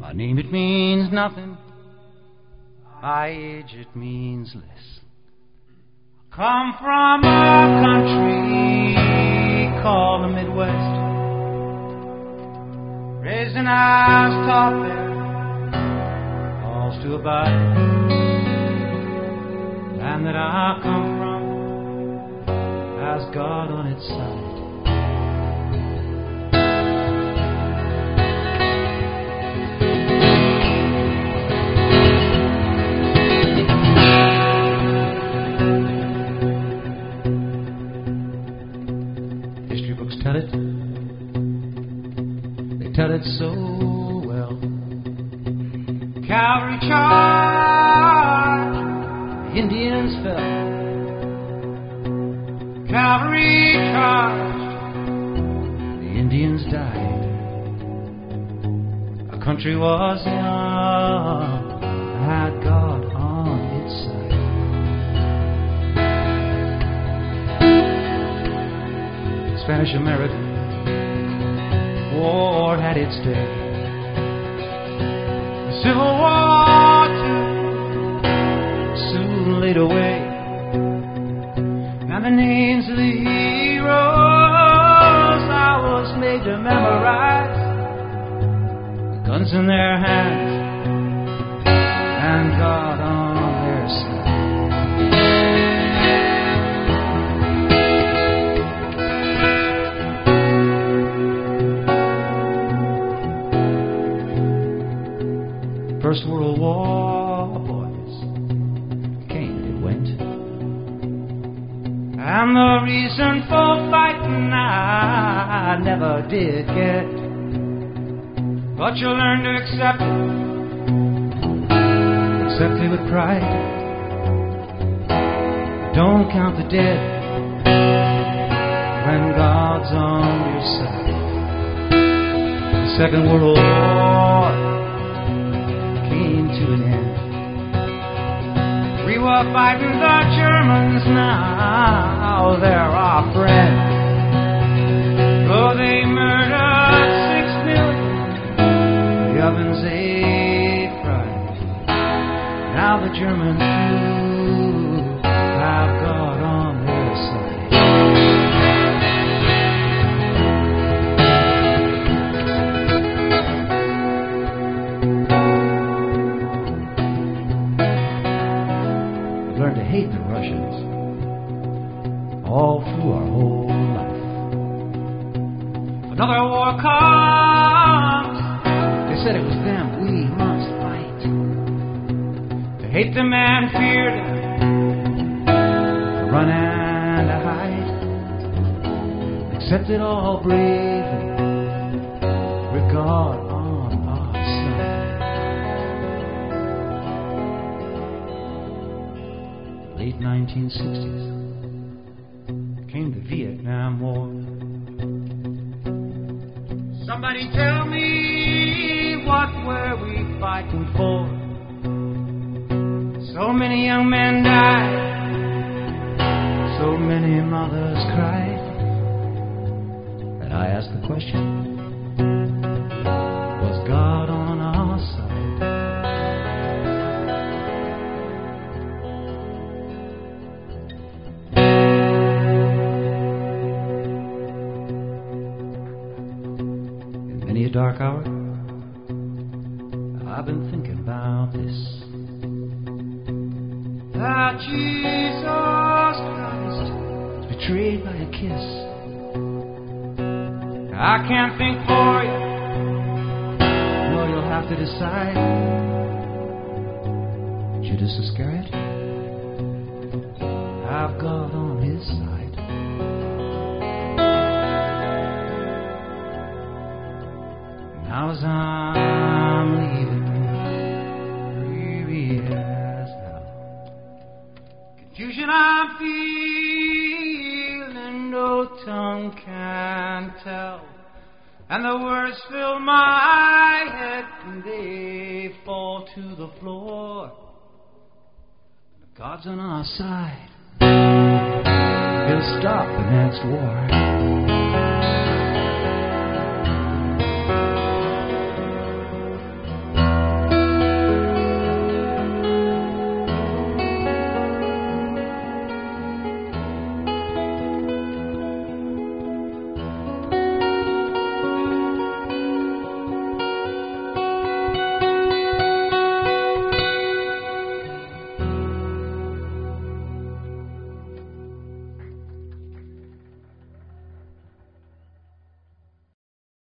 My name, it means nothing. My age, it means less. Come from a country called the Midwest. Raised in house, taught there, calls to abide. Land that I come from has God on its side. Tell it. They tell it so well. Cavalry charged, the Indians fell. Cavalry charged, the Indians died. Our country was young, had God on its side. Spanish-American War had its day. The Civil War too soon laid away. Now the names of the heroes I was made to memorize, the guns in their hands and God on their side. First World War, boys, came and it went. And the reason for fighting I never did get. But you learn to accept it with pride. Don't count the dead when God's on your side. The Second World War came to an end. We were fighting the Germans, now they're our friends. Oh, they murdered 6 million, the ovens ate fried. Now the Germans too have God on their side. Learned to hate the Russians all through our whole life. Another war comes, they said it was them we must fight. To hate the man feared him, to run and to hide. Accept it all bravely with God on our side. Late 1960s came the Vietnam War. Somebody tell me, what were we fighting for? So many young men died, so many mothers cried. And I asked the question, was God on our side? A dark hour, I've been thinking about this, that Jesus Christ was betrayed by a kiss. I can't think for you, no, you'll have to decide. Judas Iscariot, I've God on his side. Now as I'm leaving, weary as hell, confusion I'm feeling, no tongue can tell, and the words fill my head and they fall to the floor. God's on our side, he'll stop the next war.